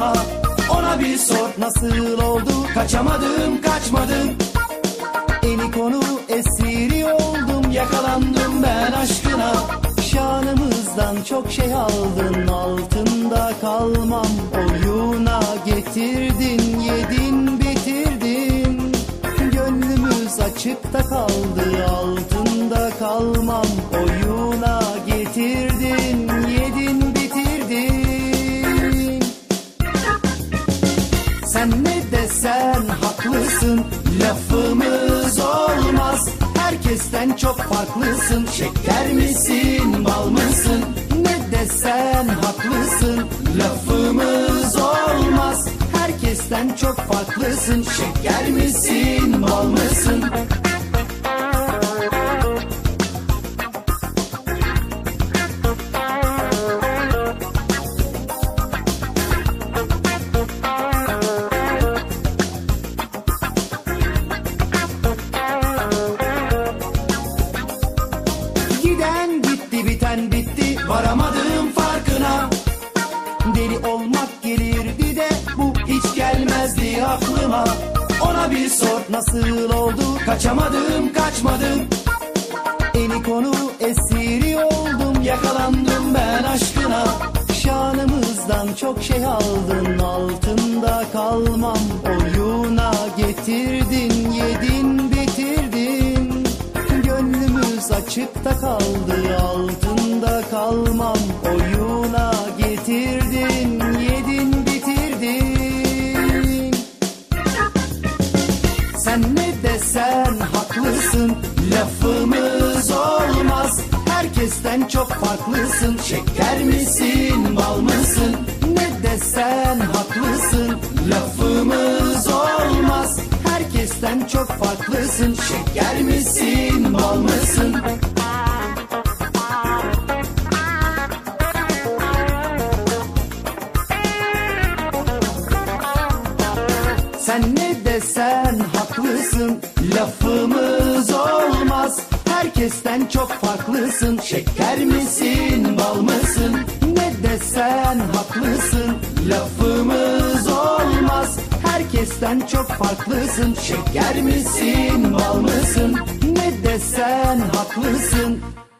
aklıma. Ona bir sor nasıl oldu, kaçamadım kaçmadım. Eni konu esiri oldum, yakalandım ben aşkına. Şanımızdan çok şey aldın, altında kalmam. Oyuna getirdin, yedin bitirdin. Gönlümüz açıkta kaldı, altında kalmam. Oyuna getirdin, yedin bitirdin. Sen ne desen haklısın, lafımız olmaz. Herkesten çok farklısın, şeker misin, bal mısın? Ne desen haklısın, lafımız olmaz. Herkesten çok farklısın, şeker misin, bal mısın? Giden gitti, biten bitti, varamadım farkına. Deli olmak gelirdi de bu hiç gelmezdi aklıma. Ona bir sor nasıl oldu, kaçamadım kaçmadım. Eni konu esiri oldum, yakalandım ben aşkına. Şanımızdan çok şey aldın, altında kalmam. Oyuna getirdin, yedin bitirdin. Gönlümüz açıkta kaldı, altında kalmam. Oyuna getirdin, yedin bitirdin. Sen ne desen haklısın, lafımız olmaz. Herkesten çok farklısın, şeker misin, bal mısın? Ne desen haklısın, lafımız olmaz. Herkesten çok farklısın, şeker misin, bal mısın? Sen ne desen haklısın, lafımız olmaz. Herkesten çok farklısın, şeker misin, bal mısın? Ne desen haklısın, lafımız olmaz. Herkesten çok farklısın, şeker misin, bal mısın? Ne desen haklısın.